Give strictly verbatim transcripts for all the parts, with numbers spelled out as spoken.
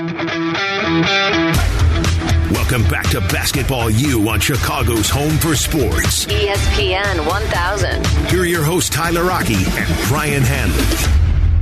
Welcome back to Basketball U on Chicago's home for sports. E S P N one thousand. Here are your hosts, Tyler Rocky and Brian Hanley.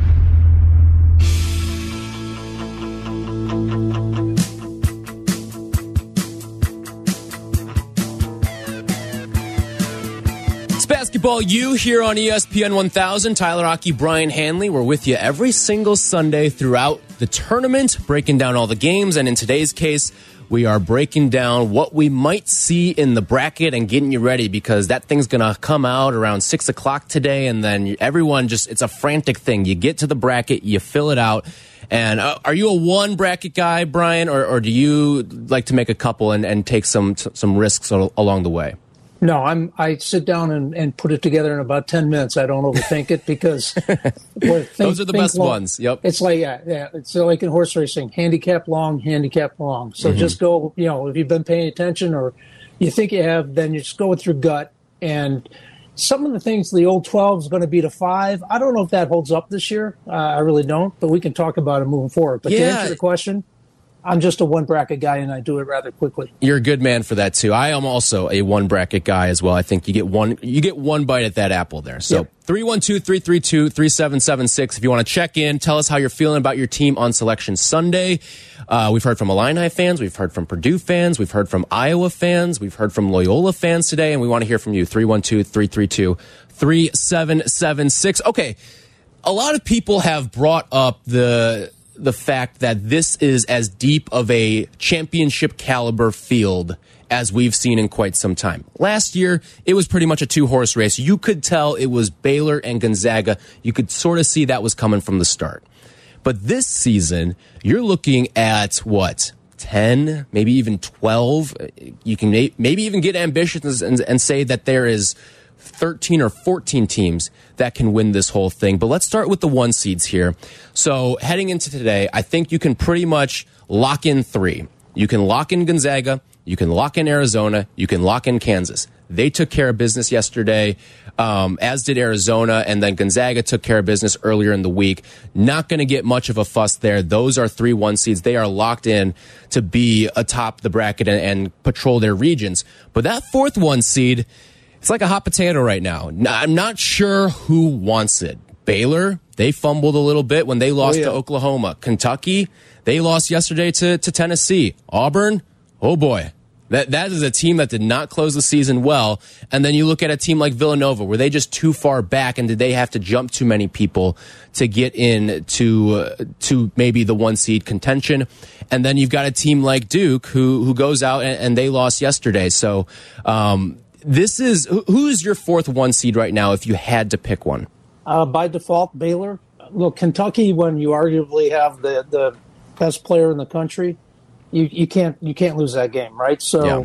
Basketball U here on E S P N one thousand. Tyler Rocky, Brian Hanley. We're with you every single Sunday throughout the tournament, breaking down all the games. And in today's case, we are breaking down what we might see in the bracket and getting you ready, because that thing's going to come out around six o'clock today. And then everyone just, it's a frantic thing. You get to the bracket, you fill it out. And uh, are you a one bracket guy, Brian, or, or do you like to make a couple and, and take some some risks along the way? No, I'm. I sit down and, and put it together in about ten minutes. I don't overthink it, because we're think, those are the best long. ones. Yep. It's like yeah, yeah. It's like in horse racing, handicap long, handicap long. So mm-hmm. just go. You know, if you've been paying attention or you think you have, then you just go with your gut. And some of the things, the old twelve is going to beat a five. I don't know if that holds up this year. Uh, I really don't. But we can talk about it moving forward. But yeah. to answer the question, I'm just a one bracket guy, and I do it rather quickly. You're a good man for that too. I am also a one bracket guy as well. I think you get one you get one bite at that apple there. So three one two, three three two, three seven seven six if you want to check in, tell us how you're feeling about your team on Selection Sunday. Uh, we've heard from Illini fans, we've heard from Purdue fans, we've heard from Iowa fans, we've heard from Loyola fans today, and we want to hear from you. three one two, three three two, three seven seven six. Okay, a lot of people have brought up the the fact that this is as deep of a championship caliber field as we've seen in quite some time. Last year, it was pretty much a two-horse race. You could tell it was Baylor and Gonzaga. You could sort of see that was coming from the start. But this season, you're looking at, what, ten, maybe even twelve? You can maybe even get ambitious and, and say that there is thirteen or fourteen teams that can win this whole thing. But let's start with the one seeds here. So heading into today, I think you can pretty much lock in three. You can lock in Gonzaga, you can lock in Arizona, you can lock in Kansas. They took care of business yesterday, um, as did Arizona, and then Gonzaga took care of business earlier in the week. Not going to get much of a fuss there. Those are three one seeds. They are locked in to be atop the bracket and, and patrol their regions. But that fourth one seed, it's like a hot potato right now. I'm not sure who wants it. Baylor, they fumbled a little bit when they lost oh, yeah. to Oklahoma. Kentucky, they lost yesterday to, to Tennessee. Auburn, oh boy. That That is a team that did not close the season well. And then you look at a team like Villanova. Were they just too far back, and did they have to jump too many people to get in to, uh, to maybe the one seed contention? And then you've got a team like Duke who, who goes out and, and they lost yesterday. So, um, This is who's your fourth one seed right now if you had to pick one? Uh, by default, Baylor. Look, Kentucky, when you arguably have the, the best player in the country, you, you can't you can't lose that game, right? So yeah.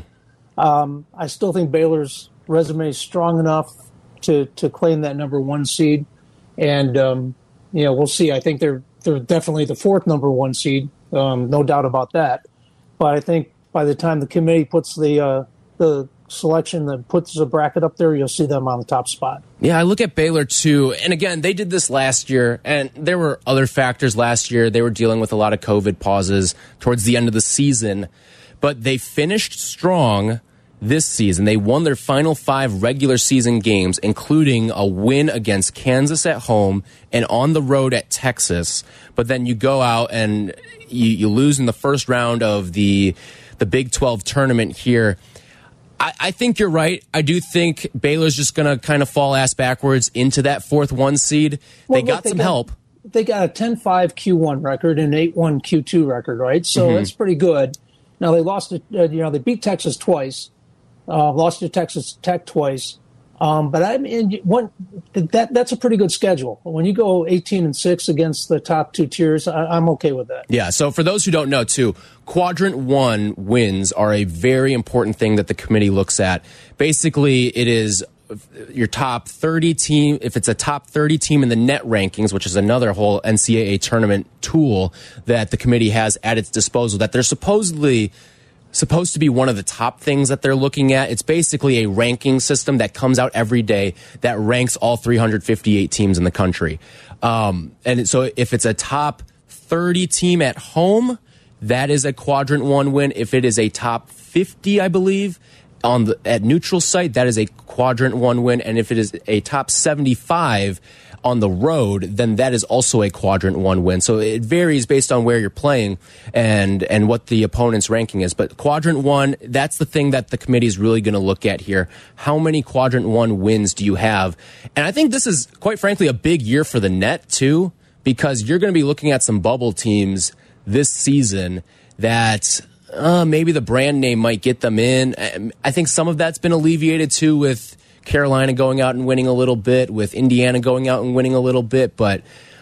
um, I still think Baylor's resume is strong enough to, to claim that number one seed, and um, you know we'll see. I think they're they're definitely the fourth number one seed, um, no doubt about that. But I think by the time the committee puts the uh, the selection that puts the bracket up there, you'll see them on the top spot. Yeah, I look at Baylor too, and again, they did this last year, and there were other factors last year. They were dealing with a lot of COVID pauses towards the end of the season, but they finished strong this season. They won their final five regular season games, including a win against Kansas at home and on the road at Texas. But then you go out and you, you lose in the first round of the the Big twelve tournament here. I, I think you're right. I do think Baylor's just going to kind of fall ass backwards into that fourth one seed. Well, they got look, they some got, help. They got a ten five Q one record and eight one Q two record, right? So mm-hmm. that's pretty good. Now they lost to, uh, you know, they beat Texas twice, uh, lost to Texas Tech twice. Um, but I mean, one, that that's a pretty good schedule. When you go eighteen and six against the top two tiers, I, I'm okay with that. Yeah. So for those who don't know, too, quadrant one wins are a very important thing that the committee looks at. Basically, it is your top thirty team. If it's a top thirty team in the net rankings, which is another whole N C double A tournament tool that the committee has at its disposal, that they're supposedly supposed to be one of the top things that they're looking at. It's basically a ranking system that comes out every day that ranks all three hundred fifty-eight teams in the country. Um, and so if it's a top thirty team at home, that is a quadrant one win. If it is a top fifty, I believe, on the at neutral site, that is a quadrant one win. And if it is a top seventy-five on the road, then that is also a quadrant one win. So it varies based on where you're playing and and what the opponent's ranking is. But quadrant one, that's the thing that the committee is really going to look at here. How many quadrant one wins do you have? And I think this is, quite frankly, a big year for the net, too, because you're going to be looking at some bubble teams this season that uh, maybe the brand name might get them in. I think some of that's been alleviated, too, with Carolina going out and winning a little bit, with Indiana going out and winning a little bit. But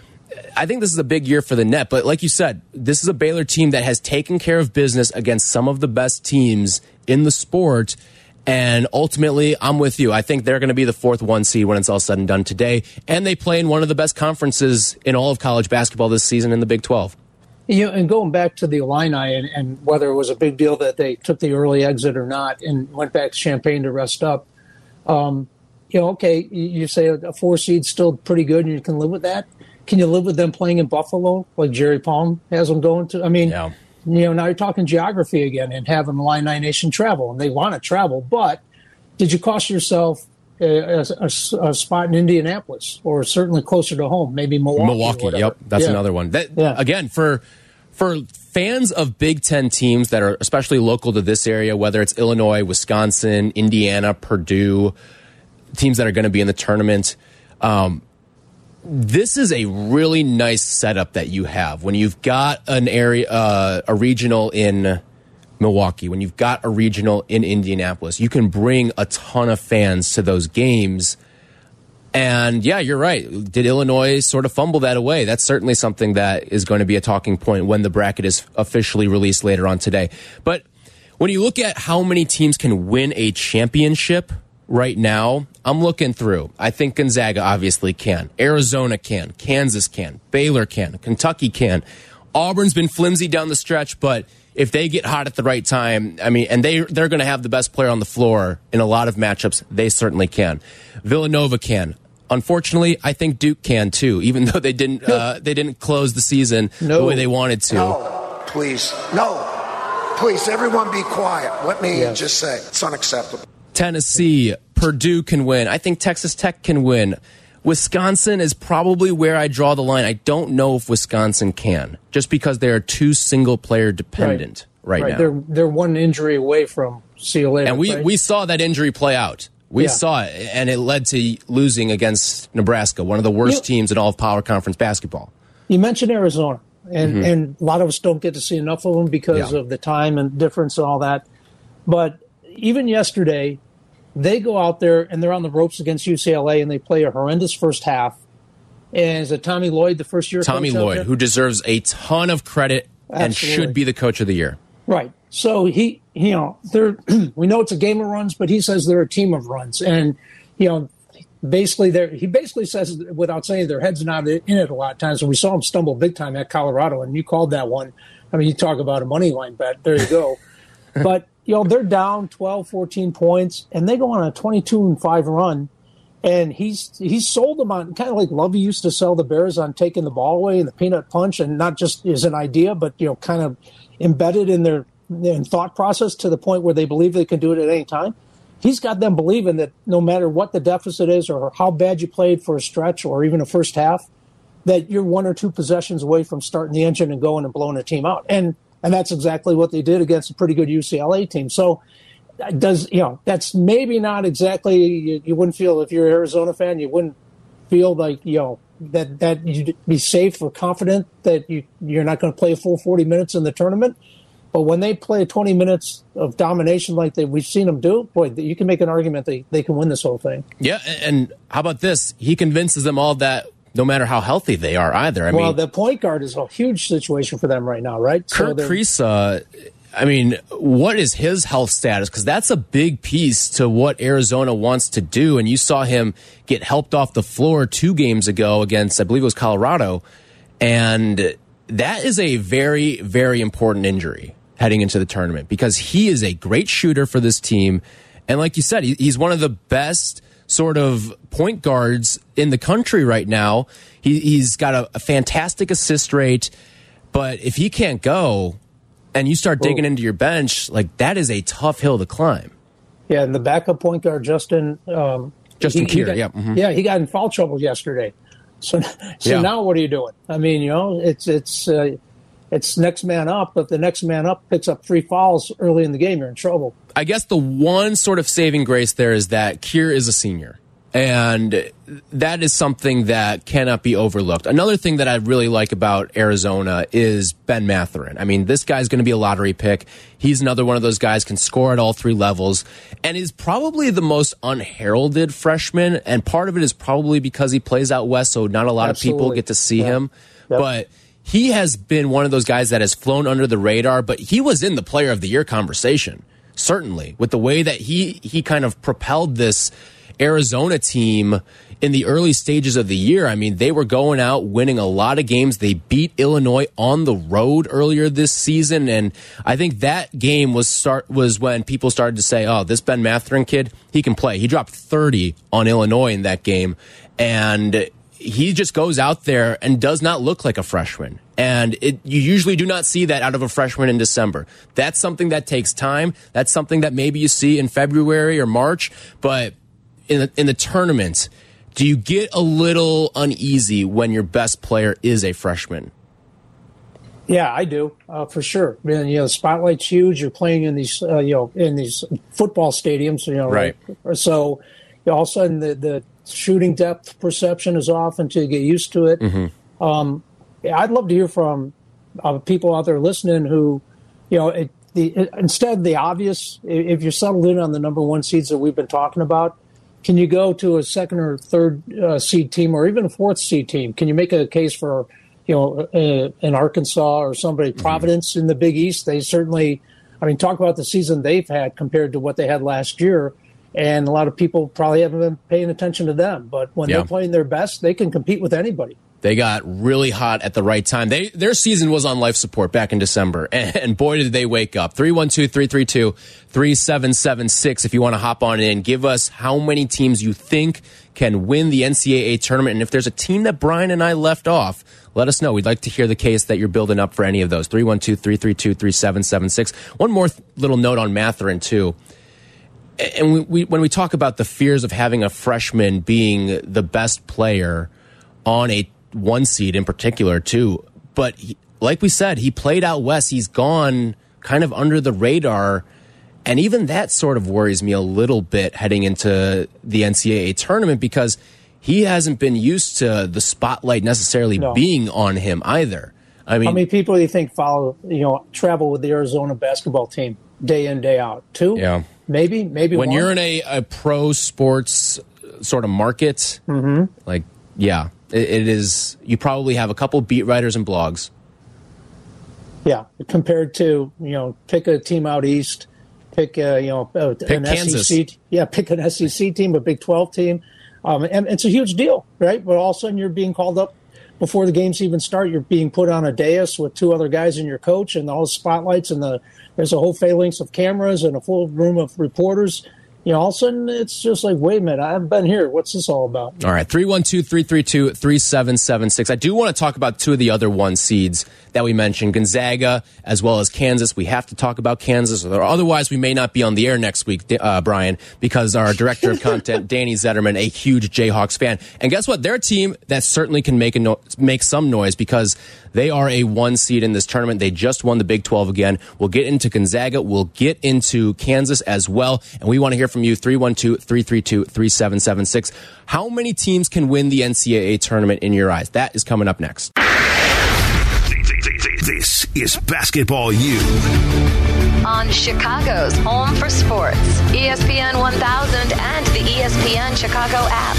I think this is a big year for the net. But like you said, this is a Baylor team that has taken care of business against some of the best teams in the sport. And ultimately, I'm with you. I think they're going to be the fourth one seed when it's all said and done today. And they play in one of the best conferences in all of college basketball this season in the Big twelve. You know, and going back to the Illini and, and whether it was a big deal that they took the early exit or not and went back to Champaign to rest up, Um, you know, okay, you say a four seed's still pretty good and you can live with that. Can you live with them playing in Buffalo like Jerry Palm has them going to? I mean, yeah. you know, now you're talking geography again and having Illini Nation travel, and they want to travel, but did you cost yourself a, a, a spot in Indianapolis or certainly closer to home, maybe Milwaukee? Milwaukee, yep, that's yeah. another one. That, yeah. Again, for for fans of Big Ten teams that are especially local to this area, whether it's Illinois, Wisconsin, Indiana, Purdue, teams that are going to be in the tournament, um, this is a really nice setup that you have when you've got an area, uh, a regional in Milwaukee, when you've got a regional in Indianapolis. You can bring a ton of fans to those games. And yeah, you're right. Did Illinois sort of fumble that away? That's certainly something that is going to be a talking point when the bracket is officially released later on today. But when you look at how many teams can win a championship right now, I'm looking through. I think Gonzaga obviously can. Arizona can. Kansas can. Baylor can. Kentucky can. Auburn's been flimsy down the stretch, but if they get hot at the right time, I mean, and they, they're going to have the best player on the floor in a lot of matchups, they certainly can. Villanova can. Unfortunately, I think Duke can too, even though they didn't uh, they didn't close the season no. the way they wanted to. No, please, no, please, everyone, be quiet. Let me yes. just say it's unacceptable. Tennessee, Purdue can win. I think Texas Tech can win. Wisconsin is probably where I draw the line. I don't know if Wisconsin can, just because they are too single player dependent right, right, right. now. They're they're one injury away from see you later. And we right? we saw that injury play out. We yeah. saw it, and it led to losing against Nebraska, one of the worst you, teams in all of Power Conference basketball. You mentioned Arizona, and, mm-hmm. and a lot of us don't get to see enough of them because yeah. of the time and difference and all that. But even yesterday, they go out there, and they're on the ropes against U C L A, and they play a horrendous first half. And is it Tommy Lloyd, the first-year coach? Tommy Lloyd, who deserves a ton of credit Absolutely. and should be the coach of the year. Right. So he, you know, they're we know it's a game of runs, but he says they're a team of runs, and you know, basically they he basically says without saying their heads not in it a lot of times. And we saw him stumble big time at Colorado, and you called that one. I mean, you talk about a money line bet. There you go. But you know, they're down twelve, fourteen points, and they go on a twenty-two and five run. And he's he's sold them on kind of like Lovey used to sell the Bears on taking the ball away and the peanut punch, and not just as an idea, but you know, kind of embedded in their in thought process to the point where they believe they can do it at any time. He's got them believing that no matter what the deficit is or how bad you played for a stretch or even a first half, that you're one or two possessions away from starting the engine and going and blowing a team out. And and that's exactly what they did against a pretty good U C L A team. So does you know that's maybe not exactly you, you wouldn't feel if you're an Arizona fan, you wouldn't feel like you know that that you'd be safe or confident that you you're not going to play a full forty minutes in the tournament. But when they play twenty minutes of domination like they, we've seen them do, boy, you can make an argument they, they can win this whole thing. Yeah, and how about this? He convinces them all that no matter how healthy they are either. I well, mean, the point guard is a huge situation for them right now, right? Kurt so Kriisa, I mean, what is his health status? Because that's a big piece to what Arizona wants to do. And you saw him get helped off the floor two games ago against, I believe it was Colorado. And that is a very, very important injury heading into the tournament, because he is a great shooter for this team. And like you said, he's one of the best sort of point guards in the country right now. He, he's got a, a fantastic assist rate, but if he can't go, and you start digging Whoa. into your bench, like that is a tough hill to climb. Yeah, and the backup point guard, Justin um, Justin he, Kier, he got, yeah. Mm-hmm. Yeah, he got in foul trouble yesterday. So, so yeah. now what are you doing? I mean, you know, it's it's uh, it's next man up. If the next man up picks up three fouls early in the game, you're in trouble. I guess the one sort of saving grace there is that Kier is a senior. And that is something that cannot be overlooked. Another thing that I really like about Arizona is Ben Mathurin. I mean, this guy's going to be a lottery pick. He's another one of those guys, can score at all three levels, and is probably the most unheralded freshman. And part of it is probably because he plays out west, so not a lot Absolutely. of people get to see yeah. him. Yep. But he has been one of those guys that has flown under the radar, but he was in the Player of the Year conversation, certainly, with the way that he he kind of propelled this Arizona team in the early stages of the year. I mean, they were going out winning a lot of games. They beat Illinois on the road earlier this season, and I think that game was start was when people started to say, "Oh, this Ben Mathurin kid, he can play." He dropped thirty on Illinois in that game, and he just goes out there and does not look like a freshman. And it, you usually do not see that out of a freshman in December. That's something that takes time. That's something that maybe you see in February or March, but in the, in the tournament, do you get a little uneasy when your best player is a freshman? Yeah, I do, uh, for sure. I mean, you know, the spotlight's huge. You're playing in these, uh, you know, in these football stadiums, you know, right? right? So you know, all of a sudden the, the shooting depth perception is off until you get used to it. Mm-hmm. Um, yeah, I'd love to hear from uh, people out there listening who, you know, it, the, it, instead of the obvious, if you're settled in on the number one seeds that we've been talking about, can you go to a second or third uh, seed team or even a fourth seed team? Can you make a case for, you know, uh, in Arkansas or somebody, mm-hmm. Providence in the Big East? They certainly, I mean, talk about the season they've had compared to what they had last year. And a lot of people probably haven't been paying attention to them. But when yeah. they're playing their best, they can compete with anybody. They got really hot at the right time. They Their season was on life support back in December, and, and boy, did they wake up. three one two, three three two, three seven seven six if you want to hop on in. Give us how many teams you think can win the N C double A tournament. And if there's a team that Brian and I left off, let us know. We'd like to hear the case that you're building up for any of those. three one two, three three two, three seven seven six. One more th- little note on Mathurin, too. And we, we, when we talk about the fears of having a freshman being the best player on a one seed in particular too, but he, like we said, he played out west. He's gone kind of under the radar, and even that sort of worries me a little bit heading into the N C double A tournament because he hasn't been used to the spotlight necessarily no. being on him either. I mean, how many people do you think follow, you know, travel with the Arizona basketball team day in, day out? Two? Yeah. Maybe, maybe when one. you're in a, a pro sports sort of market, mm-hmm. like, yeah. It is. You probably have a couple beat writers and blogs. Yeah, compared to, you know, pick a team out east, pick a, you know a, pick an Kansas. S E C. Yeah, pick an S E C team, a Big twelve team, um, and it's a huge deal, right? But all of a sudden you're being called up before the games even start. You're being put on a dais with two other guys and your coach, and all the spotlights, and the there's a whole phalanx of cameras and a full room of reporters. You know, all of a sudden, it's just like, wait a minute, I haven't been here. What's this all about? All right, three one two, three three two, three seven seven six. I do want to talk about two of the other one seeds that we mentioned, Gonzaga as well as Kansas. We have to talk about Kansas, or otherwise we may not be on the air next week, uh, Brian, because our director of content, Danny Zetterman, a huge Jayhawks fan. And guess what? They're a team that certainly can make, a no- make some noise because they are a one seed in this tournament. They just won the Big twelve again. We'll get into Gonzaga. We'll get into Kansas as well. And we want to hear from you, three one two, three three two, three seven seven six. How many teams can win the N C double A tournament in your eyes? That is coming up next. This is Basketball U. On Chicago's home for sports, E S P N one thousand and the E S P N Chicago app.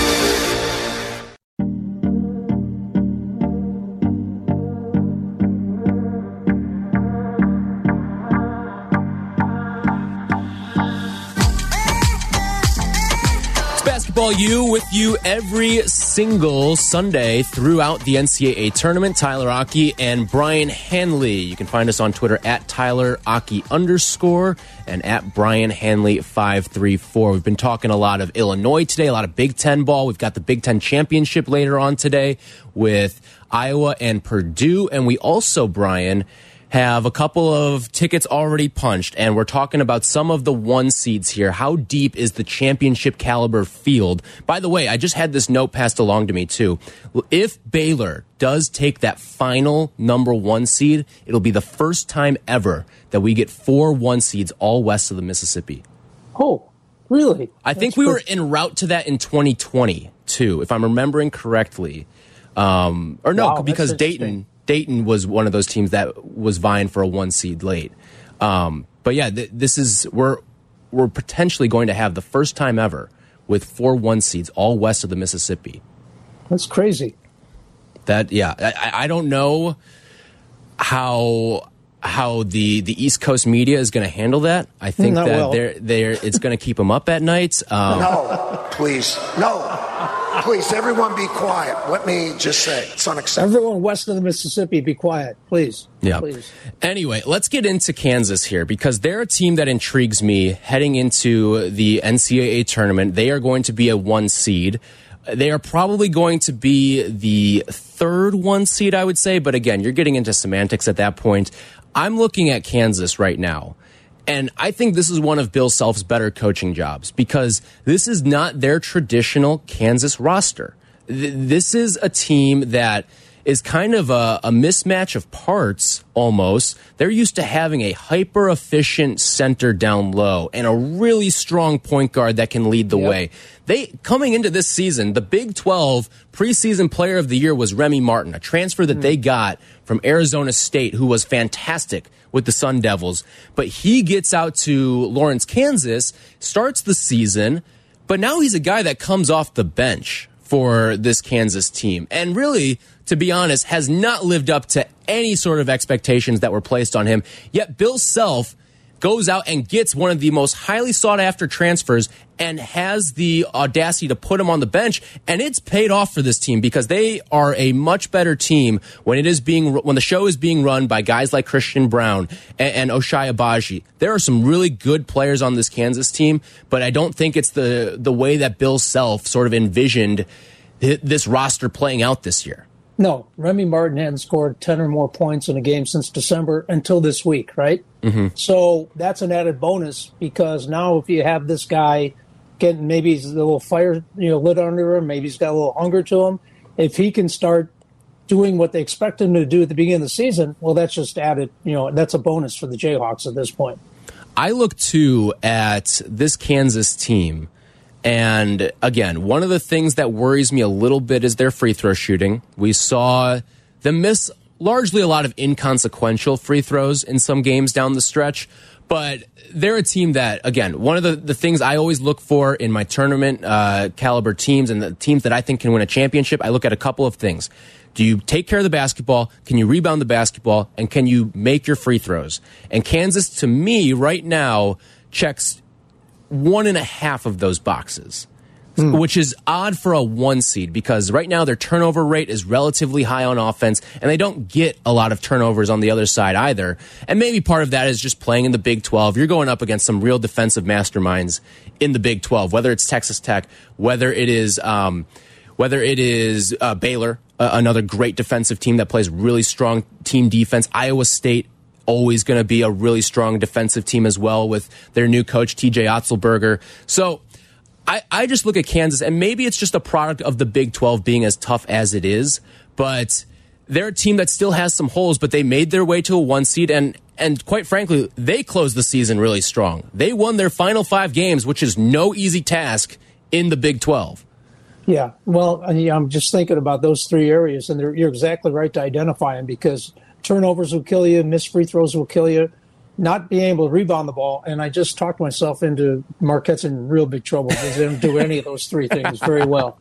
Basketball U with you every single Sunday throughout the N C double A tournament. Tyler Aki and Brian Hanley. You can find us on Twitter at Tyler Aki underscore and at Brian Hanley five three four. We've been talking a lot of Illinois today, a lot of Big Ten ball. We've got the Big Ten championship later on today with Iowa and Purdue. And we also, Brian, have a couple of tickets already punched, and we're talking about some of the one seeds here. How deep is the championship caliber field? By the way, I just had this note passed along to me too. If Baylor does take that final number one seed, it'll be the first time ever that we get four one seeds all west of the Mississippi. Oh, really? I think That's we were en route to that in twenty twenty too, if I'm remembering correctly. Um, or no, wow, because Dayton... Dayton was one of those teams that was vying for a one seed late. Um, but yeah, th this is we're we're potentially going to have the first time ever with four one seeds all west of the Mississippi. That's crazy. That yeah, I, I don't know how how the the East Coast media is going to handle that. I think Not that well. they're they're it's going to keep them up at night. Um, no, please, no. Please, everyone be quiet. Let me just say, it's unacceptable. Everyone west of the Mississippi, be quiet, please. Yeah. Please. Anyway, let's get into Kansas here because they're a team that intrigues me heading into the N C double A tournament. They are going to be a one seed. They are probably going to be the third one seed, I would say. But again, you're getting into semantics at that point. I'm looking at Kansas right now. And I think this is one of Bill Self's better coaching jobs because this is not their traditional Kansas roster. Th this is a team that is kind of a, a mismatch of parts almost. They're used to having a hyper-efficient center down low and a really strong point guard that can lead the yep. way. They coming into this season, the Big twelve preseason player of the year was Remy Martin, a transfer that mm. they got from Arizona State who was fantastic with the Sun Devils. But he gets out to Lawrence, Kansas, starts the season, but now he's a guy that comes off the bench for this Kansas team. And really, to be honest, has not lived up to any sort of expectations that were placed on him. Yet Bill Self goes out and gets one of the most highly sought-after transfers and has the audacity to put him on the bench, and it's paid off for this team because they are a much better team when it is being when the show is being run by guys like Christian Brown and, and Ochai Agbaji. There are some really good players on this Kansas team, but I don't think it's the the way that Bill Self sort of envisioned this roster playing out this year. No, Remy Martin hadn't scored ten or more points in a game since December until this week, right? Mm-hmm. So that's an added bonus because now if you have this guy getting maybe he's a little fire, you know, lit under him, maybe he's got a little hunger to him. If he can start doing what they expect him to do at the beginning of the season, well, that's just added, you know, that's a bonus for the Jayhawks at this point. I look too at this Kansas team. And again, one of the things that worries me a little bit is their free throw shooting. We saw them miss largely a lot of inconsequential free throws in some games down the stretch. But they're a team that, again, one of the, the things I always look for in my tournament uh, caliber teams and the teams that I think can win a championship, I look at a couple of things. Do you take care of the basketball? Can you rebound the basketball? And can you make your free throws? And Kansas, to me, right now, checks one and a half of those boxes, mm. which is odd for a one seed because right now their turnover rate is relatively high on offense and they don't get a lot of turnovers on the other side either. And maybe part of that is just playing in the Big twelve. You're going up against some real defensive masterminds in the Big twelve, whether it's Texas Tech, whether it is, um, whether it is uh, Baylor, uh, another great defensive team that plays really strong team defense, Iowa State, always going to be a really strong defensive team as well with their new coach, T J Otzelberger. So I, I just look at Kansas, and maybe it's just a product of the Big twelve being as tough as it is, but they're a team that still has some holes, but they made their way to a one seed, and, and quite frankly, they closed the season really strong. They won their final five games, which is no easy task in the Big twelve. Yeah, well, I'm just thinking about those three areas, and you're exactly right to identify them because turnovers will kill you, missed free throws will kill you, not being able to rebound the ball. And I just talked myself into Marquette's in real big trouble because they don't do any of those three things very well.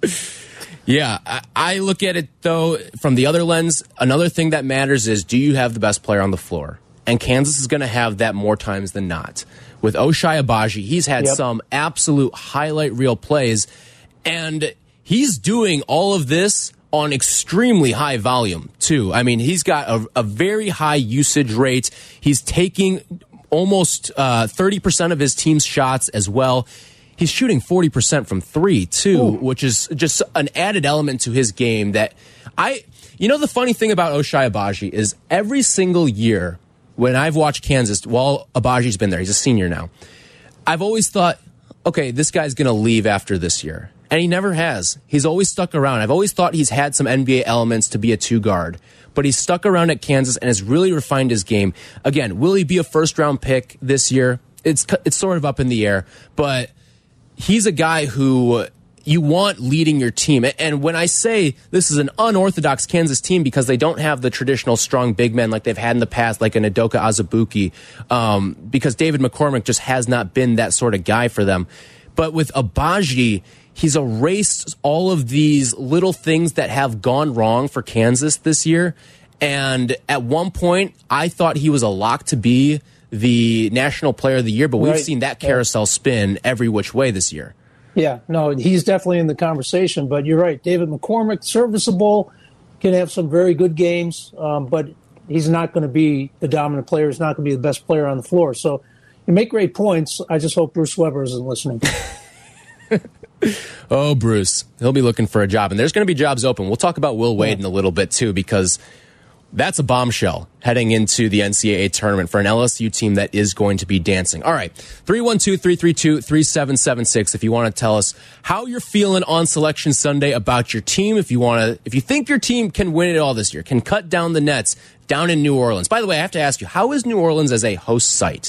Yeah, I look at it, though, from the other lens. Another thing that matters is, do you have the best player on the floor? And Kansas is going to have that more times than not. With Ochai Agbaji, he's had yep. some absolute highlight reel plays, and he's doing all of this on extremely high volume, too. I mean, he's got a, a very high usage rate. He's taking almost uh, thirty percent of his team's shots as well. he's shooting forty percent from three, too, Ooh. which is just an added element to his game that I, you know, the funny thing about Ochai Agbaji is every single year when I've watched Kansas, while Abaji's been there, he's a senior now, I've always thought, okay, this guy's going to leave after this year. And he never has. He's always stuck around. I've always thought he's had some N B A elements to be a two-guard. But he's stuck around at Kansas and has really refined his game. Again, will he be a first-round pick this year? It's it's sort of up in the air. But he's a guy who you want leading your team. And when I say this is an unorthodox Kansas team because they don't have the traditional strong big men like they've had in the past, like an Udoka Azubuike, um, because David McCormick just has not been that sort of guy for them. But with Agbaji, he's erased all of these little things that have gone wrong for Kansas this year. And at one point, I thought he was a lock to be the National Player of the Year, but we've right. seen that carousel spin every which way this year. Yeah, no, he's definitely in the conversation. But you're right. David McCormick, serviceable, can have some very good games, um, but he's not going to be the dominant player. He's not going to be the best player on the floor. So you make great points. I just hope Bruce Weber isn't listening. Oh, Bruce. He'll be looking for a job. And there's going to be jobs open. We'll talk about Will Wade yeah. in a little bit, too, because that's a bombshell heading into the N C double A tournament for an L S U team that is going to be dancing. All right, three one two, three three two, three seven seven six if you want to tell us how you're feeling on Selection Sunday about your team. If you want to, if you think your team can win it all this year, can cut down the nets down in New Orleans. By the way, I have to ask you, how is New Orleans as a host site?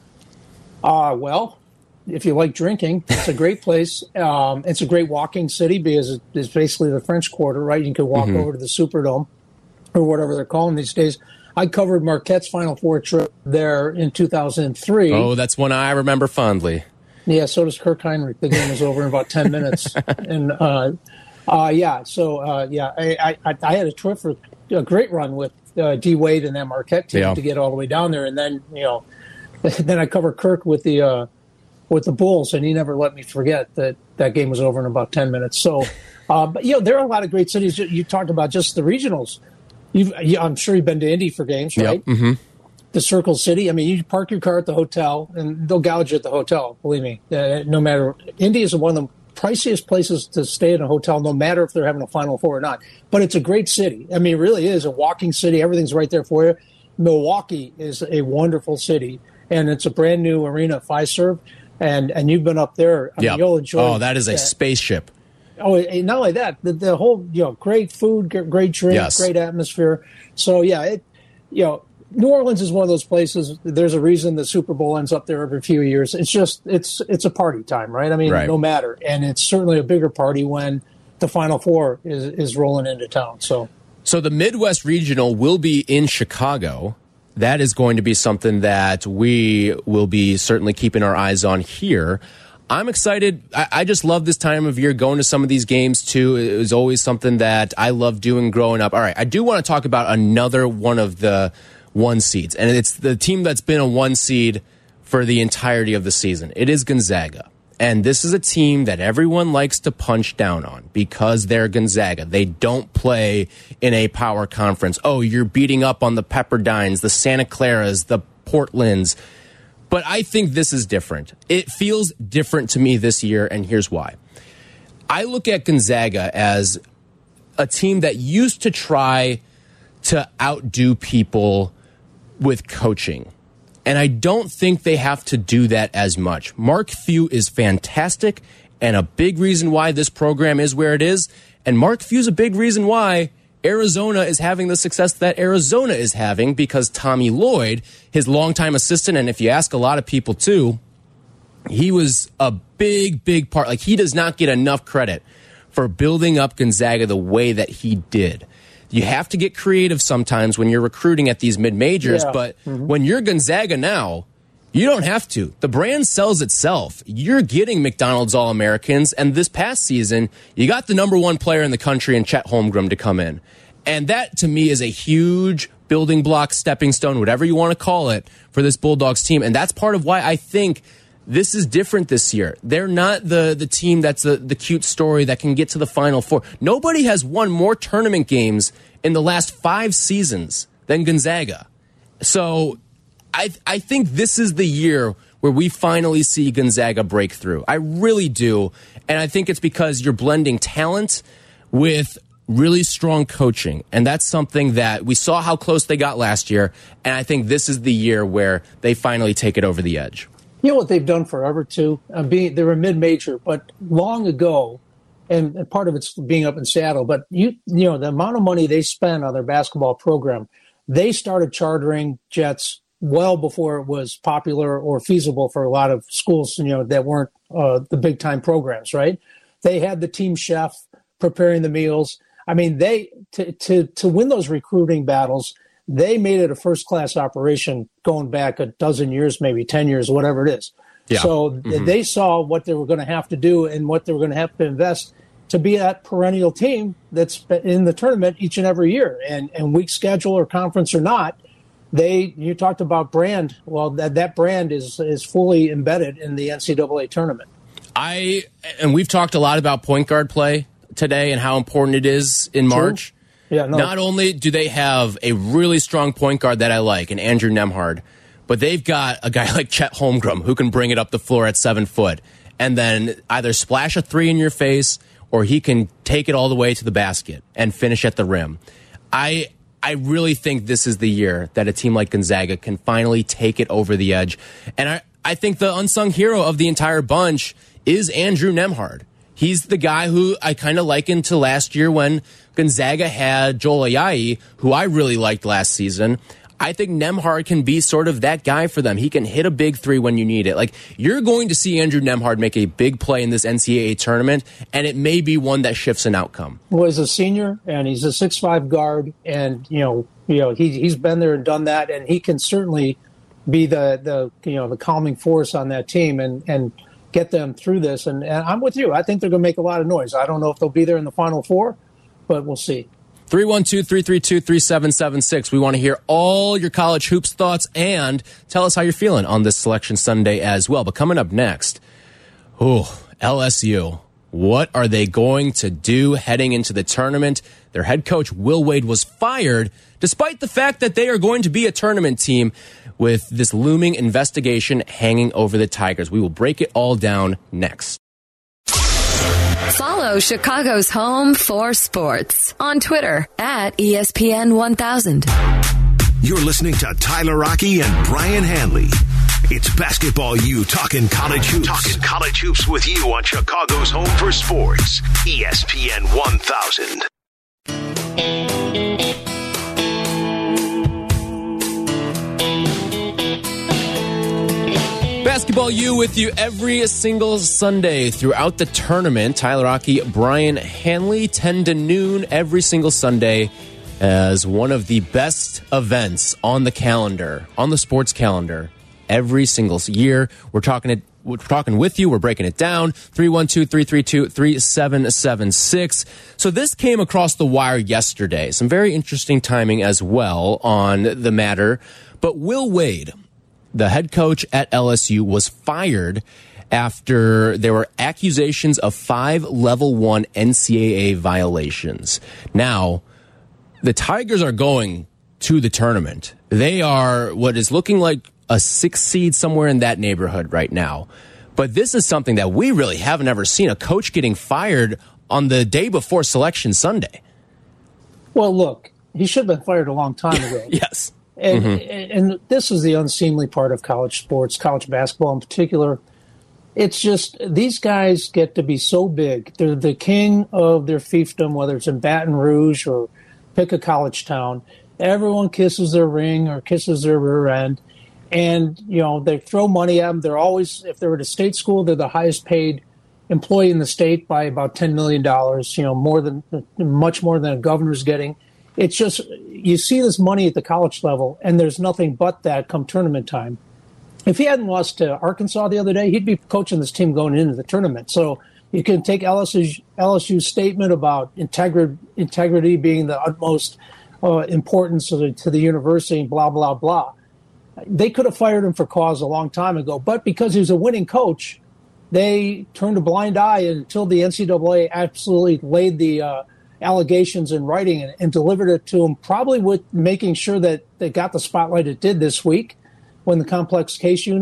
Uh, well, if you like drinking, it's a great place. Um, it's a great walking city because it's basically the French Quarter, right? You can walk mm-hmm. over to the Superdome or whatever they're calling these days. I covered Marquette's Final Four trip there in two thousand three. Oh, that's one I remember fondly. Yeah, so does Kirk Heinrich. The game was over in about ten minutes. And, uh, uh, yeah, so, uh, yeah, I, I, I had a terrific, a great run with uh, D. Wade and that Marquette team yeah. to get all the way down there. And then, you know, then I covered Kirk with the uh, with the Bulls, and he never let me forget that that game was over in about ten minutes. So, uh, but, you know, there are a lot of great cities. You talked about just the regionals. You've, I'm sure you've been to Indy for games, right? Yep. Mm-hmm. The Circle City. I mean, you park your car at the hotel, and they'll gouge you at the hotel, believe me. Uh, no matter. Indy is one of the priciest places to stay in a hotel, no matter if they're having a Final Four or not. But it's a great city. I mean, it really is a walking city. Everything's right there for you. Milwaukee is a wonderful city, and it's a brand new arena, Fiserv, and and you've been up there. I yep. mean, you'll enjoy. Oh, that is a that. spaceship. Oh, not only that, the, the whole, you know, great food, great drink, yes. great atmosphere. So, yeah, it, you know, New Orleans is one of those places. There's a reason the Super Bowl ends up there every few years. It's just, it's it's a party time, right? I mean, right. no matter. And it's certainly a bigger party when the Final Four is, is rolling into town. So, so the Midwest Regional will be in Chicago. That is going to be something that we will be certainly keeping our eyes on here. I'm excited. I, I just love this time of year, going to some of these games, too. It was always something that I loved doing growing up. All right, I do want to talk about another one of the one seeds, and it's the team that's been a one seed for the entirety of the season. It is Gonzaga. And this is a team that everyone likes to punch down on because they're Gonzaga. They don't play in a power conference. Oh, you're beating up on the Pepperdines, the Santa Claras, the Portlands. But I think this is different. It feels different to me this year, and here's why. I look at Gonzaga as a team that used to try to outdo people with coaching. And I don't think they have to do that as much. Mark Few is fantastic and a big reason why this program is where it is. And Mark Few is a big reason why Arizona is having the success that Arizona is having, because Tommy Lloyd, his longtime assistant, and if you ask a lot of people too, he was a big, big part. Like, he does not get enough credit for building up Gonzaga the way that he did. You have to get creative sometimes when you're recruiting at these mid-majors, yeah. but mm-hmm. when you're Gonzaga now, you don't have to. The brand sells itself. You're getting McDonald's All-Americans, and this past season, you got the number one player in the country in Chet Holmgren to come in. And that, to me, is a huge building block, stepping stone, whatever you want to call it, for this Bulldogs team. And that's part of why I think this is different this year. They're not the, the team that's the, the cute story that can get to the Final Four. Nobody has won more tournament games in the last five seasons than Gonzaga. So I I think this is the year where we finally see Gonzaga break through. I really do. And I think it's because you're blending talent with really strong coaching. And that's something that we saw how close they got last year. And I think this is the year where they finally take it over the edge. You know what they've done forever, too? Uh, being, they were mid-major, but long ago, and, and part of it's being up in Seattle, but you you know the amount of money they spend on their basketball program, they started chartering jets well before it was popular or feasible for a lot of schools, you know, that weren't uh, the big-time programs, right? They had the team chef preparing the meals. I mean, they to to to win those recruiting battles, they made it a first-class operation going back a dozen years, maybe ten years, whatever it is. Yeah. So mm-hmm. they saw what they were going to have to do and what they were going to have to invest to be that perennial team that's in the tournament each and every year. And and week schedule or conference or not, they you talked about brand. Well, that that brand is is fully embedded in the N C double A tournament. I and we've talked a lot about point guard play today and how important it is in True. March. Yeah, no. Not only do they have a really strong point guard that I like, and Andrew Nembhard, but they've got a guy like Chet Holmgren who can bring it up the floor at seven foot and then either splash a three in your face or he can take it all the way to the basket and finish at the rim. I I really think this is the year that a team like Gonzaga can finally take it over the edge. And I, I think the unsung hero of the entire bunch is Andrew Nembhard. He's the guy who I kind of likened to last year when Gonzaga had Joel Ayayi, who I really liked last season. I think Nembhard can be sort of that guy for them. He can hit a big three when you need it. Like, you're going to see Andrew Nembhard make a big play in this N C double A tournament, and it may be one that shifts an outcome. Well, he's a senior, and he's a six five guard, and, you know, you know he, he's been there and done that, and he can certainly be the, the you know, the calming force on that team and, and get them through this. And, and I'm with you. I think they're going to make a lot of noise. I don't know if they'll be there in the Final Four, but we'll see. three one two, three three two, three seven seven six. We want to hear all your college hoops thoughts and tell us how you're feeling on this Selection Sunday as well. But coming up next, oh, L S U. What are they going to do heading into the tournament? Their head coach, Will Wade, was fired despite the fact that they are going to be a tournament team with this looming investigation hanging over the Tigers. We will break it all down next. Follow Chicago's Home for Sports on Twitter at E S P N one thousand. You're listening to Tyler Rocky and Brian Hanley. It's Basketball U talking college hoops. Talking college hoops with you on Chicago's Home for Sports, E S P N one thousand. Basketball U with you every single Sunday throughout the tournament. Tyler Rocky, Brian Hanley, ten to noon every single Sunday as one of the best events on the calendar, on the sports calendar, every single year. We're talking it. We're talking with you. We're breaking it down. three one two, three three two, three seven seven six. So this came across the wire yesterday. Some very interesting timing as well on the matter. But Will Wade, the head coach at L S U, was fired after there were accusations of five level one N C double A violations. Now, the Tigers are going to the tournament. They are what is looking like a six seed somewhere in that neighborhood right now. But this is something that we really haven't ever seen, a coach getting fired on the day before Selection Sunday. Well, look, he should have been fired a long time ago. Yes. And, mm-hmm. and this is the unseemly part of college sports, college basketball in particular. It's just these guys get to be so big. They're the king of their fiefdom, whether it's in Baton Rouge or pick a college town. Everyone kisses their ring or kisses their rear end. And, you know, they throw money at them. They're always, if they're at a state school, they're the highest paid employee in the state by about ten million dollars, you know, more than, much more than a governor's getting. It's just, you see this money at the college level, and there's nothing but that come tournament time. If he hadn't lost to Arkansas the other day, he'd be coaching this team going into the tournament. So you can take L S U's, L S U's statement about integri- integrity being the utmost uh, importance to the, to the university and blah, blah, blah. They could have fired him for cause a long time ago, but because he was a winning coach, they turned a blind eye until the N C double A absolutely laid the uh, allegations in writing and, and delivered it to him, probably with making sure that they got the spotlight it did this week when the complex case unit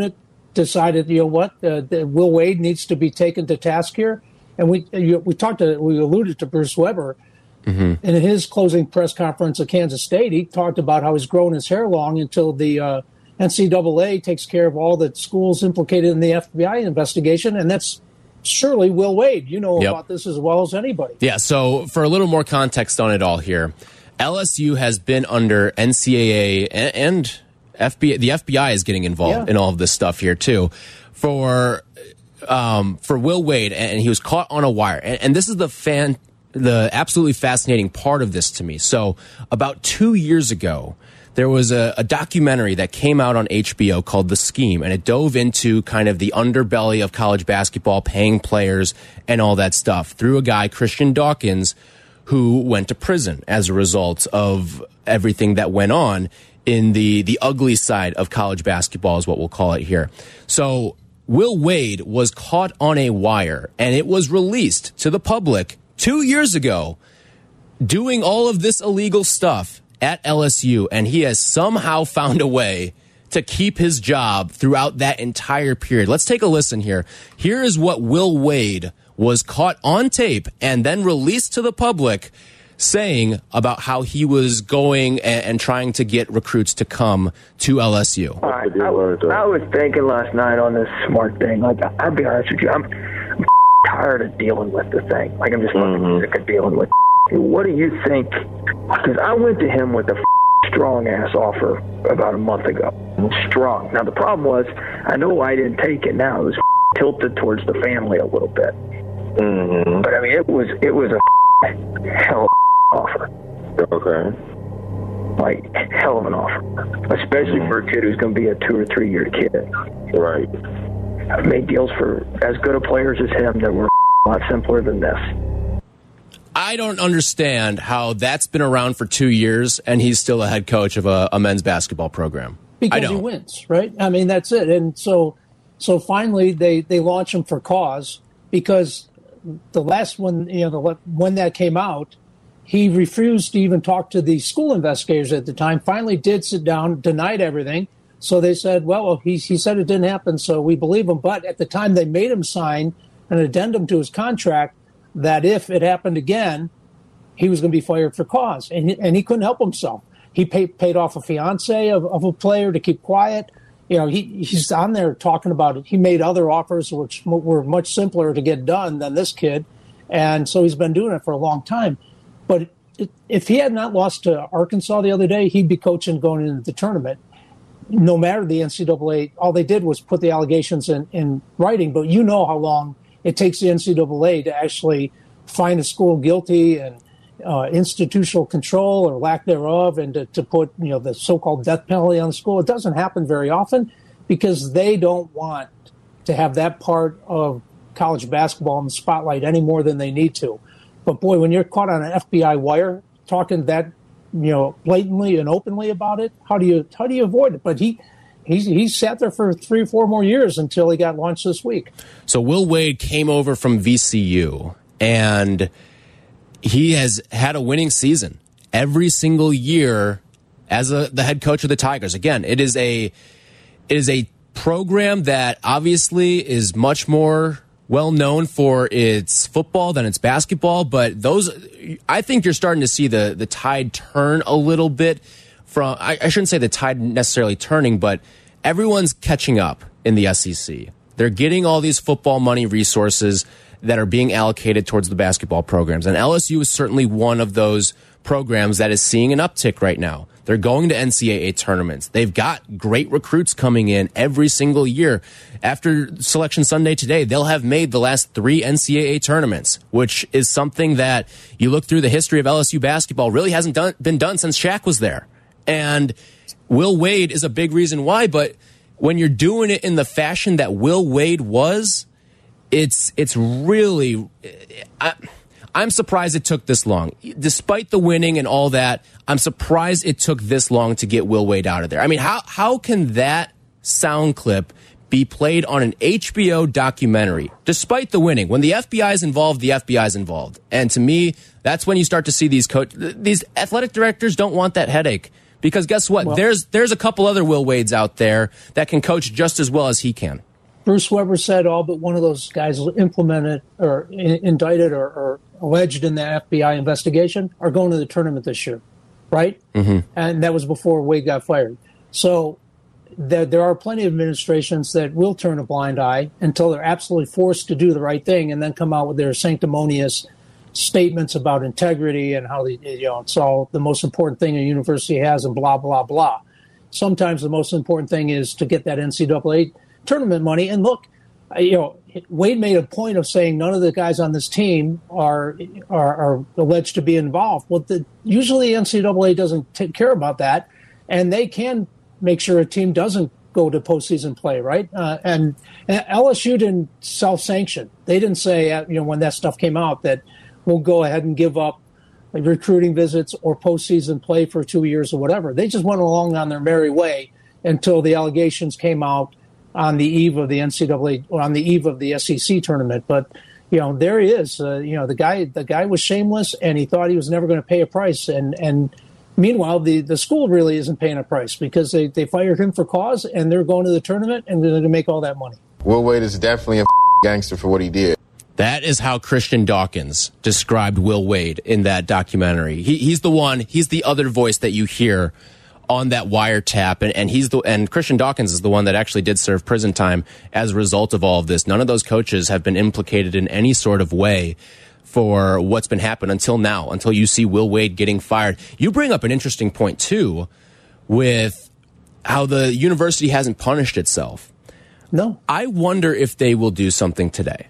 decided, you know what, uh, Will Wade needs to be taken to task here. And we you, we talked to, we alluded to Bruce Weber. Mm-hmm. In his closing press conference at Kansas State, he talked about how he's grown his hair long until the uh, N C double A takes care of all the schools implicated in the F B I investigation, and that's surely Will Wade. You know yep. about this as well as anybody. Yeah, so for a little more context on it all here, L S U has been under N C double A and, and F B I. The F B I is getting involved yeah. in all of this stuff here, too, for um, for Will Wade, and he was caught on a wire. And, and this is the fan... the absolutely fascinating part of this to me. So about two years ago, there was a, a documentary that came out on H B O called The Scheme, and it dove into kind of the underbelly of college basketball, paying players and all that stuff through a guy, Christian Dawkins, who went to prison as a result of everything that went on in the, the ugly side of college basketball is what we'll call it here. So Will Wade was caught on a wire, and it was released to the public two years ago, doing all of this illegal stuff at L S U, and he has somehow found a way to keep his job throughout that entire period. Let's take a listen here. Here is what Will Wade was caught on tape and then released to the public saying about how he was going and, and trying to get recruits to come to L S U. All right, I, I was thinking last night on this smart thing. Like, I'll be honest with you, I'm, I'm tired of dealing with the thing. Like, I'm just mm-hmm. sick of dealing with it. What do you think? Because I went to him with a strong-ass offer about a month ago. Strong. Now, the problem was, I know I didn't take it now. It was tilted towards the family a little bit. Mm-hmm. But, I mean, it was it was a hell of an offer. Okay. Like, hell of an offer. Especially mm-hmm. for a kid who's going to be a two- or three-year kid. Right. I've made deals for as good of players as him that were a lot simpler than this. I don't understand how that's been around for two years and he's still a head coach of a, a men's basketball program. Because he wins, right? I mean, that's it. And so so finally they, they launch him for cause because the last one, you know, the, when that came out, he refused to even talk to the school investigators at the time, finally did sit down, denied everything. So they said, well, he, he said it didn't happen, so we believe him. But at the time, they made him sign an addendum to his contract that if it happened again, he was going to be fired for cause. And he, and he couldn't help himself. He paid, paid off a fiance of, of a player to keep quiet. You know, he, he's on there talking about it. He made other offers which were much simpler to get done than this kid. And so he's been doing it for a long time. But it, if he had not lost to Arkansas the other day, he'd be coaching going into the tournament. No matter the N C double A, all they did was put the allegations in, in writing. But you know how long it takes the N C double A to actually find a school guilty and uh, institutional control or lack thereof, and to, to put you know the so-called death penalty on the school. It doesn't happen very often because they don't want to have that part of college basketball in the spotlight any more than they need to. But boy, when you're caught on an F B I wire talking that you know, blatantly and openly about it, how do you how do you avoid it? But he he he sat there for three or four more years until he got launched this week. So Will Wade came over from V C U, and he has had a winning season every single year as a, the head coach of the Tigers. Again, it is a it is a program that obviously is much more well known for its football than its basketball, but those, I think you're starting to see the the tide turn a little bit from, I, I shouldn't say the tide necessarily turning, but everyone's catching up in the S E C. They're getting all these football money resources that are being allocated towards the basketball programs, and L S U is certainly one of those programs that is seeing an uptick right now. They're going to N C double A tournaments. They've got great recruits coming in every single year. After Selection Sunday today, they'll have made the last three N C double A tournaments, which is something that you look through the history of L S U basketball really hasn't done, been done since Shaq was there. And Will Wade is a big reason why, but when you're doing it in the fashion that Will Wade was, it's it's really... I, I'm surprised it took this long. Despite the winning and all that, I'm surprised it took this long to get Will Wade out of there. I mean, how how can that sound clip be played on an H B O documentary, despite the winning? When the F B I is involved, the F B I is involved. And to me, that's when you start to see these coach, these athletic directors don't want that headache Because guess what? Well, there's there's a couple other Will Wades out there that can coach just as well as he can. Bruce Weber said all but one of those guys implemented or in, indicted or, or alleged in the F B I investigation are going to the tournament this year, right? Mm-hmm. And that was before Wade got fired. So there, there are plenty of administrations that will turn a blind eye until they're absolutely forced to do the right thing and then come out with their sanctimonious statements about integrity and how the, you know, it's all the most important thing a university has and blah, blah, blah. Sometimes the most important thing is to get that N C double A tournament money. And look, you know, Wade made a point of saying none of the guys on this team are are, are alleged to be involved. Well, the, usually N C double A doesn't take care about that, and they can make sure a team doesn't go to postseason play, right? Uh, and, and L S U didn't self-sanction. They didn't say, uh, you know, when that stuff came out that we'll go ahead and give up like, recruiting visits or postseason play for two years or whatever. They just went along on their merry way until the allegations came out on the eve of the N C double A or on the eve of the S E C tournament. But, you know, there he is. Uh, you know, the guy the guy was shameless and he thought he was never going to pay a price. And, and meanwhile, the, the school really isn't paying a price because they, they fired him for cause and they're going to the tournament and they're going to make all that money. Will Wade is definitely a gangster for what he did. That is how Christian Dawkins described Will Wade in that documentary. He, he's the one, he's the other voice that you hear on that wiretap, and, and he's the and Christian Dawkins is the one that actually did serve prison time as a result of all of this. None of those coaches have been implicated in any sort of way for what's been happening until now, until you see Will Wade getting fired. You bring up an interesting point, too, with how the university hasn't punished itself. No. I wonder if they will do something today.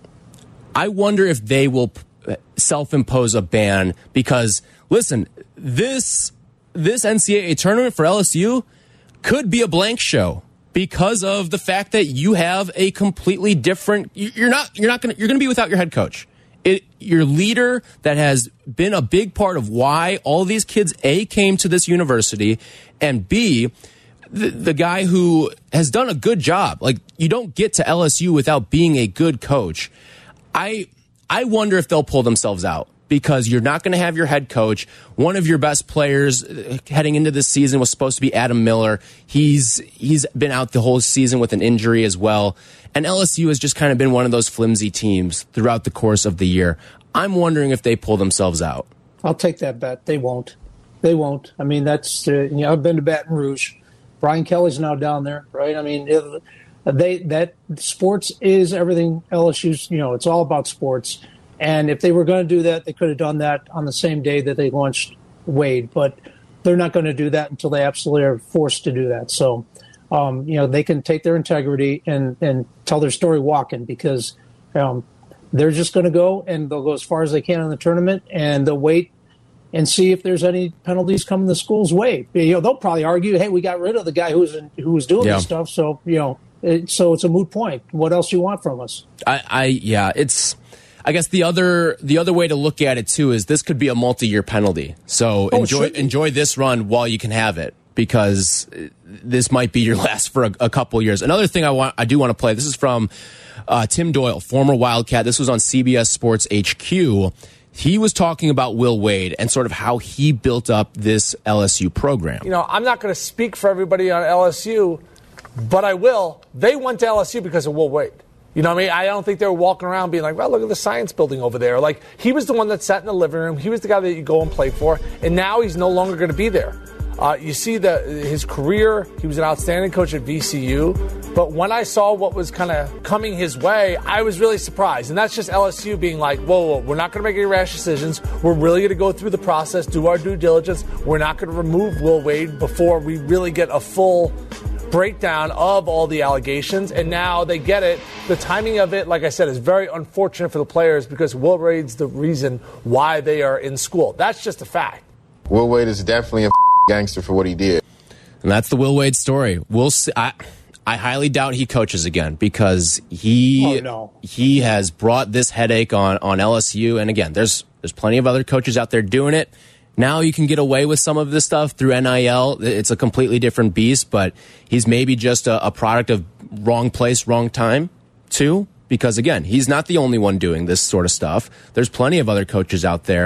I wonder if they will self-impose a ban because, listen, this... This N C double A tournament for L S U could be a blank show because of the fact that you have a completely different. You're not. You're not going. You're going to be without your head coach. It, your leader that has been a big part of why all these kids A came to this university, and B, the, the guy who has done a good job. Like you don't get to L S U without being a good coach. I I wonder if they'll pull themselves out. Because you're not going to have your head coach. One of your best players heading into this season was supposed to be Adam Miller. He's he's been out the whole season with an injury as well. And L S U has just kind of been one of those flimsy teams throughout the course of the year. I'm wondering if they pull themselves out. I'll take that bet. They won't. They won't. I mean, that's, uh, you know, I've been to Baton Rouge. Brian Kelly's now down there, right? I mean, it, they that sports is everything L S U's, you know, it's all about sports. And if they were going to do that, they could have done that on the same day that they launched Wade. But they're not going to do that until they absolutely are forced to do that. So, um, you know, they can take their integrity and, and tell their story walking because um, they're just going to go and they'll go as far as they can in the tournament and they'll wait and see if there's any penalties coming the school's way. You know, they'll probably argue, hey, we got rid of the guy who was in, who was doing yeah. this stuff. So, you know, it, so it's a moot point. What else do you want from us? I, I yeah, it's. I guess the other the other way to look at it too is this could be a multi-year penalty. So oh, enjoy enjoy this run while you can have it because this might be your last for a, a couple years. Another thing I want I do want to play. This is from uh, Tim Doyle, former Wildcat. This was on C B S Sports H Q. He was talking about Will Wade and sort of how he built up this L S U program. You know, I'm not going to speak for everybody on L S U, but I will. They went to L S U because of Will Wade. You know what I mean? I don't think they were walking around being like, well, look at the science building over there. Like, he was the one that sat in the living room. He was the guy that you go and play for. And now he's no longer going to be there. Uh, you see the, his career. He was an outstanding coach at V C U. But when I saw what was kind of coming his way, I was really surprised. And that's just L S U being like, whoa, whoa, we're not going to make any rash decisions. We're really going to go through the process, do our due diligence. We're not going to remove Will Wade before we really get a full breakdown of all the allegations, and now they get it. The timing of it, like I said, is very unfortunate for the players because Will Wade's the reason why they are in school. That's just a fact. Will Wade is definitely a gangster for what he did. And that's the Will Wade story. We'll see. I, I highly doubt he coaches again because he oh, no. he has brought this headache on, on L S U. And again, there's there's plenty of other coaches out there doing it. Now you can get away with some of this stuff through N I L. It's a completely different beast, but he's maybe just a, a product of wrong place, wrong time, too. Because, again, he's not the only one doing this sort of stuff. There's plenty of other coaches out there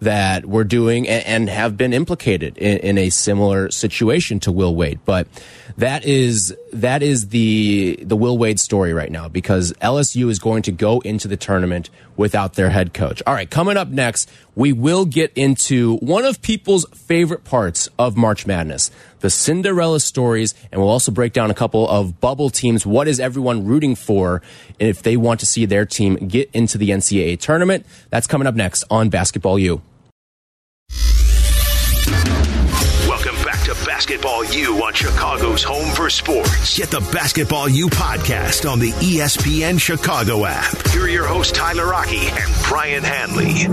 that were doing and, and have been implicated in, in a similar situation to Will Wade. But that is that is the the Will Wade story right now, because L S U is going to go into the tournament without their head coach. All right, coming up next, we will get into one of people's favorite parts of March Madness, the Cinderella stories, and we'll also break down a couple of bubble teams. What is everyone rooting for if they want to see their team get into the N C double A tournament? That's coming up next on Basketball U. Welcome back to Basketball U on Chicago's Home for Sports. Get the Basketball U podcast on the E S P N Chicago app. Here are your hosts, Tyler Rocky and Brian Hanley.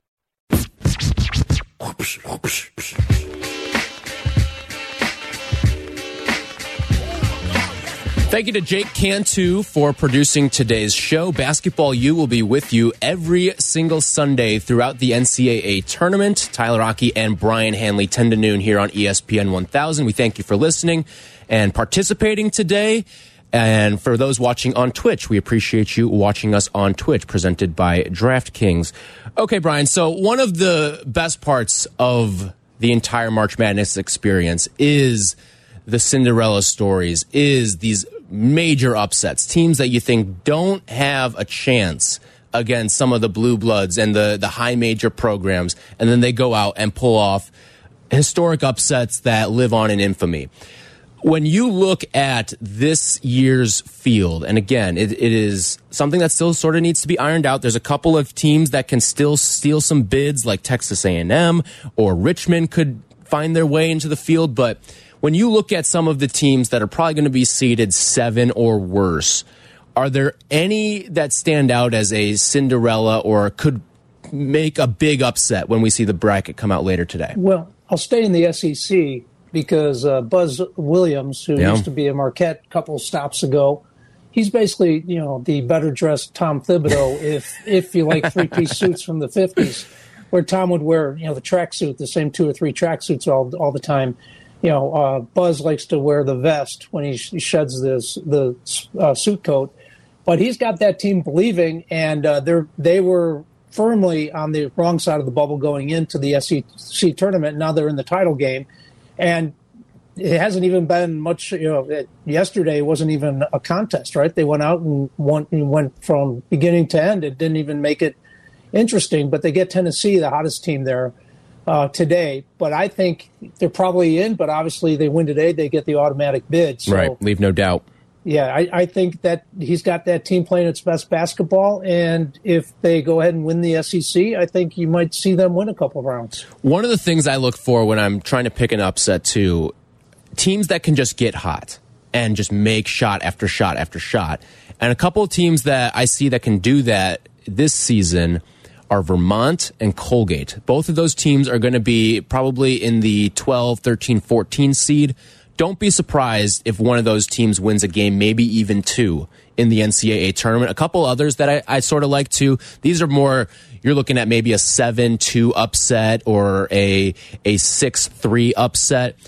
Thank you to Jake Cantu for producing today's show. Basketball U will be with you every single Sunday throughout the N C double A tournament. Tyler Rocky and Brian Hanley, ten to noon here on E S P N one thousand. We thank you for listening and participating today. And for those watching on Twitch, we appreciate you watching us on Twitch, presented by DraftKings. Okay, Brian, so one of the best parts of the entire March Madness experience is the Cinderella stories, is these major upsets, teams that you think don't have a chance against some of the blue bloods and the, the high major programs, and then they go out and pull off historic upsets that live on in infamy. When you look at this year's field, and again, it, it is something that still sort of needs to be ironed out. There's a couple of teams that can still steal some bids, like Texas A and M or Richmond could find their way into the field, but when you look at some of the teams that are probably going to be seeded seven or worse, are there any that stand out as a Cinderella or could make a big upset when we see the bracket come out later today? Well, I'll stay in the S E C because uh, Buzz Williams, who yeah. used to be a Marquette a couple stops ago, he's basically, you know, the better dressed Tom Thibodeau if if you like three-piece suits from the fifties, where Tom would wear, you know, the tracksuit, the same two or three tracksuits all all the time. You know, uh, Buzz likes to wear the vest when he, sh- he sheds this, the uh, suit coat. But he's got that team believing, and uh, they're, they were firmly on the wrong side of the bubble going into the S E C tournament. Now they're in the title game. And it hasn't even been much, you know, it, yesterday wasn't even a contest, right? They went out and, won, and went from beginning to end. It didn't even make it interesting. But they get Tennessee, the hottest team there, Uh, today, but I think they're probably in, but obviously they win today, they get the automatic bid. So, right, leave no doubt. Yeah, I, I think that he's got that team playing its best basketball, and if they go ahead and win the S E C, I think you might see them win a couple of rounds. One of the things I look for when I'm trying to pick an upset, too, teams that can just get hot and just make shot after shot after shot. And a couple of teams that I see that can do that this season are Vermont and Colgate. Both of those teams are going to be probably in the twelve, thirteen, fourteen seed. Don't be surprised if one of those teams wins a game, maybe even two, in the N C double A tournament. A couple others that I, I sort of like too. These are more, you're looking at maybe a seven two upset or a a six three upset.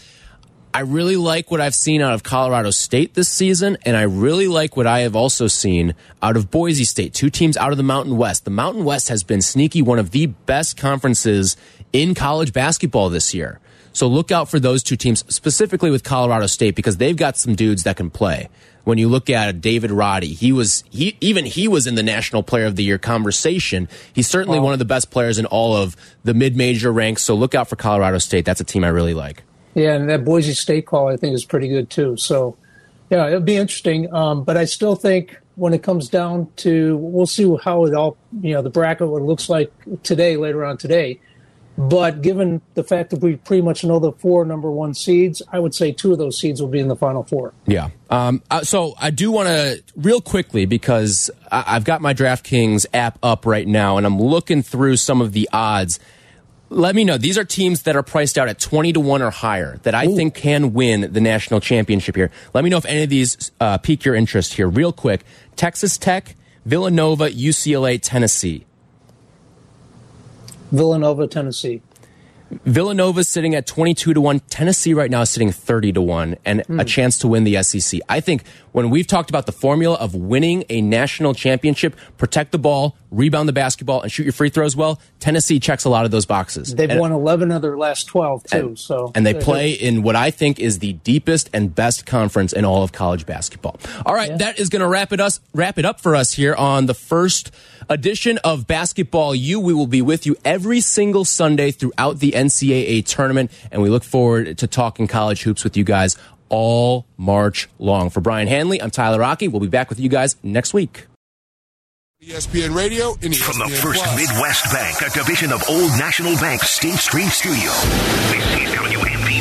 I really like what I've seen out of Colorado State this season, and I really like what I have also seen out of Boise State, two teams out of the Mountain West. The Mountain West has been sneaky one of the best conferences in college basketball this year. So look out for those two teams, specifically with Colorado State, because they've got some dudes that can play. When you look at David Roddy, he was he even he was in the National Player of the Year conversation. He's certainly wow. one of the best players in all of the mid-major ranks, so look out for Colorado State. That's a team I really like. Yeah, and that Boise State call, I think, is pretty good, too. So, yeah, it'll be interesting. Um, but I still think when it comes down to, we'll see how it all, you know, the bracket, what it looks like today, later on today. But given the fact that we pretty much know the four number one seeds, I would say two of those seeds will be in the Final Four. Yeah. Um, uh, so I do want to, real quickly, because I- I've got my DraftKings app up right now, and I'm looking through some of the odds. Let me know. These are teams that are priced out at twenty to one or higher that I Ooh. think can win the national championship here. Let me know if any of these uh, pique your interest here. Real quick, Texas Tech, Villanova, U C L A, Tennessee. Villanova, Tennessee. Villanova's sitting at twenty-two to one. Tennessee right now is sitting thirty to one and mm. a chance to win the S E C. I think when we've talked about the formula of winning a national championship, protect the ball, rebound the basketball, and shoot your free throws well, Tennessee checks a lot of those boxes. They've and, won eleven of their last twelve, too. And, so and they play in what I think is the deepest and best conference in all of college basketball. All right, yeah. that is going to wrap it us wrap it up for us here on the first edition of Basketball U. We will be with you every single Sunday throughout the N C double A tournament, and we look forward to talking college hoops with you guys all March long. For Brian Hanley, I'm Tyler Rocky. We'll be back with you guys next week. E S P N Radio and E S P N From the First Plus. Midwest Bank, a division of Old National Bank's State Street Studio. This is W M B